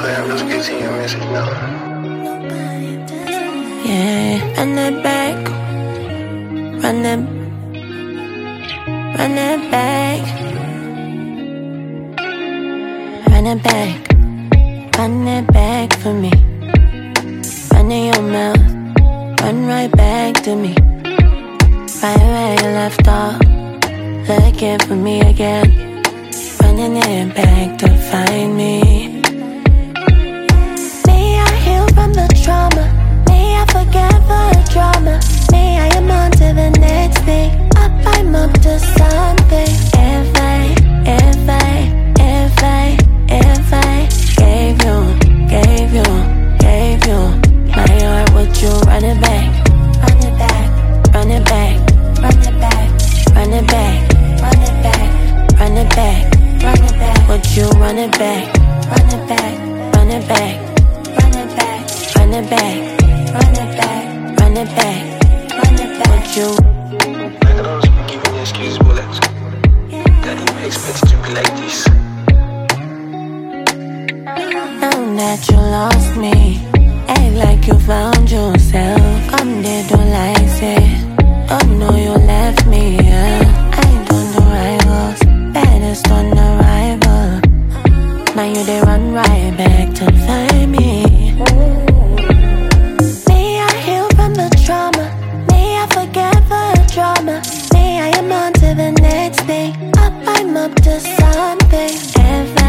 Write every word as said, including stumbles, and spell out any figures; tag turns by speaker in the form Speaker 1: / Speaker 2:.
Speaker 1: I'm just getting your message now.
Speaker 2: Yeah, run it back. Run it. Run it back. Run it back. Run it back for me. Run in your mouth. Run right back to me. Right where you left off. Looking for me again. Running it back to find me. Me, I heal from the trauma. Me, I forget for the drama. Me, I am on to the next thing. Up, I'm up to something. If I, if I, if I, if I gave you, gave you, gave you my heart, would you run it back? Run it back, run it back, run it back, run it back, run it back, run it back, run it back. Would you run it back? Run it back, run it back, run it back, run it back, run it back, run it back, run it back. Would you?
Speaker 1: Like I don't speak giving you excuses, bullets. Daddy, we expected to be like this.
Speaker 2: Now that you lost me, act like you found yourself. Come there, don't like it. Don't know you left me, yeah. I ain't on the rivals, baddest on arrival. Now you they run right back to find me. Me, I heal from the trauma. Me, I forget for the drama. Me, I am on to the next thing. Up, I'm up to something. If